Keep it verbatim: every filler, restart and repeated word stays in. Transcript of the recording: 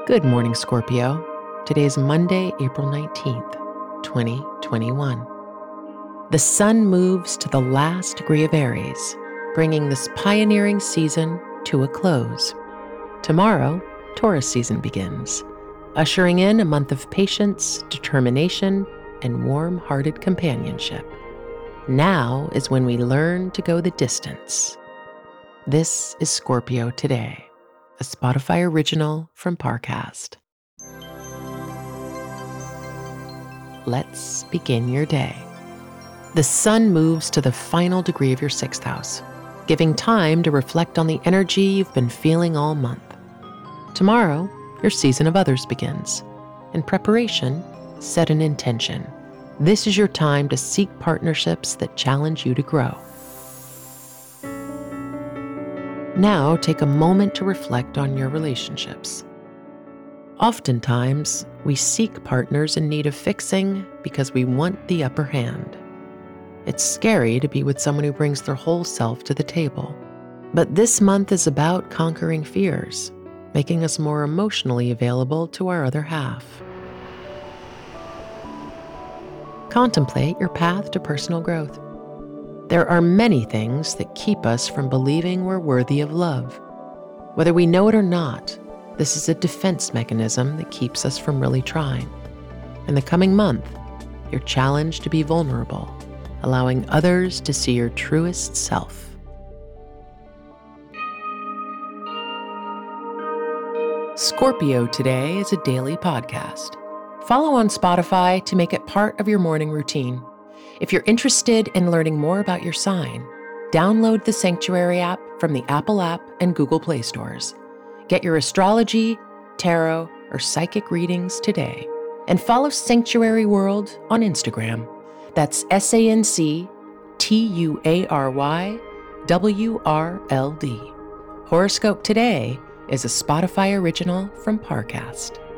Good morning, Scorpio. Today is Monday, April nineteenth, twenty twenty-one. The sun moves to the last degree of Aries, bringing this pioneering season to a close. Tomorrow, Taurus season begins, ushering in a month of patience, determination, and warm-hearted companionship. Now is when we learn to go the distance. This is Scorpio Today, a Spotify original from Parcast. Let's begin your day. The sun moves to the final degree of your sixth house, giving time to reflect on the energy you've been feeling all month. Tomorrow, your season of others begins. In preparation, set an intention. This is your time to seek partnerships that challenge you to grow. Now, take a moment to reflect on your relationships. Oftentimes, we seek partners in need of fixing because we want the upper hand. It's scary to be with someone who brings their whole self to the table. But this month is about conquering fears, making us more emotionally available to our other half. Contemplate your path to personal growth. There are many things that keep us from believing we're worthy of love. Whether we know it or not, this is a defense mechanism that keeps us from really trying. In the coming month, you're challenged to be vulnerable, allowing others to see your truest self. Scorpio Today is a daily podcast. Follow on Spotify to make it part of your morning routine. If you're interested in learning more about your sign, download the Sanctuary app from the Apple app and Google Play stores. Get your astrology, tarot, or psychic readings today. And follow Sanctuary World on Instagram. That's S A N C T U A R Y W R L D. Horoscope Today is a Spotify original from Parcast.